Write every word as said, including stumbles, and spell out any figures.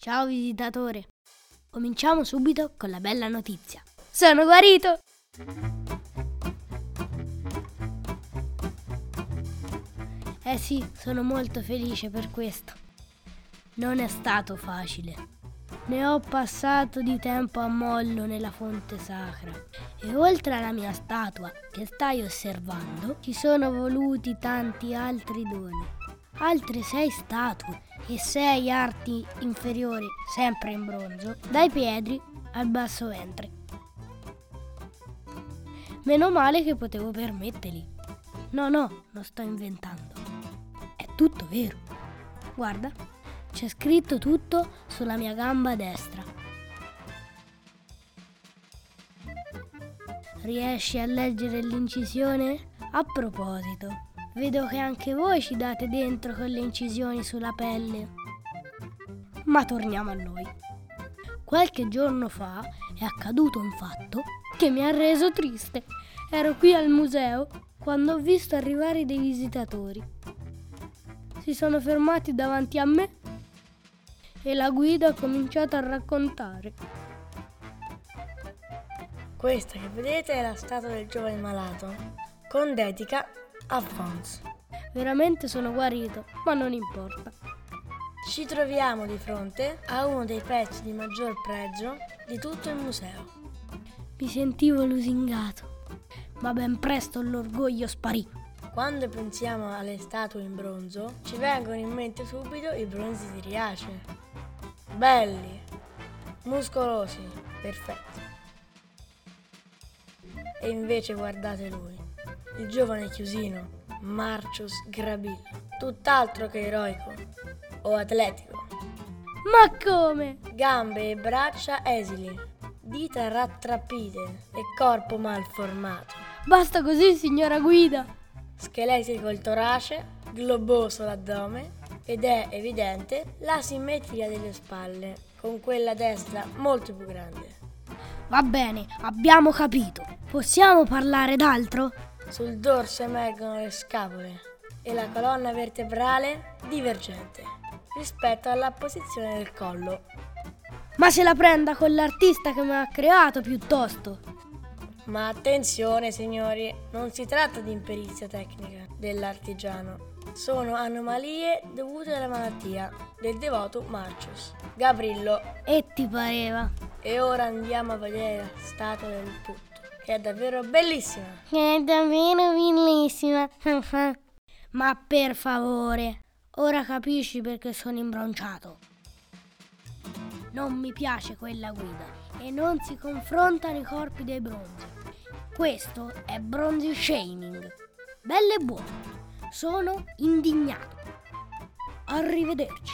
Ciao visitatore. Cominciamo subito con la bella notizia. Sono guarito! Eh sì, sono molto felice per questo. Non è stato facile. Ne ho passato di tempo a mollo nella fonte sacra e oltre alla mia statua che stai osservando ci sono voluti tanti altri doni. Altre sei statue e sei arti inferiori, sempre in bronzo, dai piedi al basso ventre. Meno male che potevo permetterli. No, no, non sto inventando. È tutto vero. Guarda, c'è scritto tutto sulla mia gamba destra. Riesci a leggere l'incisione? A proposito, vedo che anche voi ci date dentro con le incisioni sulla pelle. Ma torniamo a noi. Qualche giorno fa è accaduto un fatto che mi ha reso triste. Ero qui al museo quando ho visto arrivare dei visitatori. Si sono fermati davanti a me e la guida ha cominciato a raccontare. Questa che vedete è la statua del giovane malato, con dedica a Fons. Veramente sono guarito, ma non importa. Ci troviamo di fronte a uno dei pezzi di maggior pregio di tutto il museo. Mi sentivo lusingato, ma ben presto l'orgoglio sparì. Quando pensiamo alle statue in bronzo, ci vengono in mente subito i bronzi di Riace. Belli, muscolosi, perfetti. E invece guardate lui, il giovane chiusino, Marcius Grabillo, tutt'altro che eroico o atletico. Ma come? Gambe e braccia esili, dita rattrappite e corpo malformato. Basta così, signora guida. Scheletrico il torace, globoso l'addome ed è evidente la simmetria delle spalle, con quella destra molto più grande. Va bene, abbiamo capito. Possiamo parlare d'altro? Sul dorso emergono le scapole e la colonna vertebrale divergente rispetto alla posizione del collo. Ma se la prenda con l'artista che mi ha creato piuttosto. Ma attenzione signori, non si tratta di imperizia tecnica dell'artigiano. Sono anomalie dovute alla malattia del devoto Marcius Gabrillo. E ti pareva? E ora andiamo a vedere la statua del tutto, che è davvero bellissima. Che è davvero bellissima. Ma per favore, ora capisci perché sono imbronciato. Non mi piace quella guida e non si confrontano i corpi dei bronzi. Questo è bronzy shaming. Bello e buono. Sono indignato. Arrivederci.